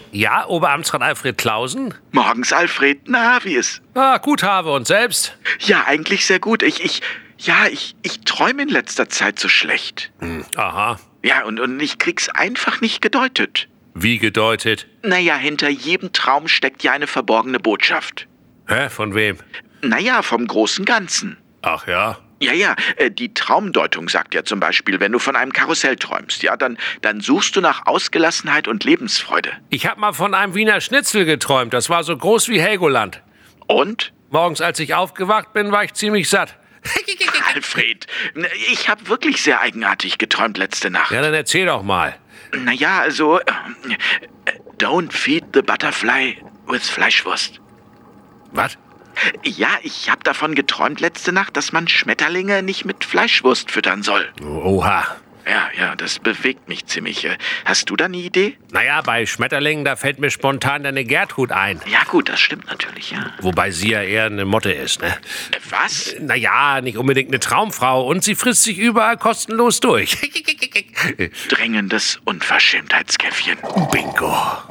Ja, Oberamtsrat Alfred Clausen? Morgens, Alfred. Na, wie ist? Gut, Habe, und selbst? Ja, eigentlich sehr gut. Ich träume in letzter Zeit so schlecht. Aha. Ja, und ich krieg's einfach nicht gedeutet. Wie gedeutet? Naja, hinter jedem Traum steckt ja eine verborgene Botschaft. Hä, von wem? Naja, vom großen Ganzen. Ach ja. Ja, die Traumdeutung sagt ja zum Beispiel, wenn du von einem Karussell träumst, ja, dann suchst du nach Ausgelassenheit und Lebensfreude. Ich hab mal von einem Wiener Schnitzel geträumt. Das war so groß wie Helgoland. Und? Morgens, als ich aufgewacht bin, war ich ziemlich satt. Alfred, ich habe wirklich sehr eigenartig geträumt letzte Nacht. Ja, dann erzähl doch mal. Naja, also, don't feed the butterfly with Fleischwurst. Was? Ja, ich habe davon geträumt letzte Nacht, dass man Schmetterlinge nicht mit Fleischwurst füttern soll. Oha. Ja, das bewegt mich ziemlich. Hast du da eine Idee? Naja, bei Schmetterlingen, da fällt mir spontan deine Gertrud ein. Ja gut, das stimmt natürlich, ja. Wobei sie ja eher eine Motte ist, ne? Was? Naja, nicht unbedingt eine Traumfrau. Und sie frisst sich überall kostenlos durch. Drängendes Unverschämtheitskäffchen. Bingo.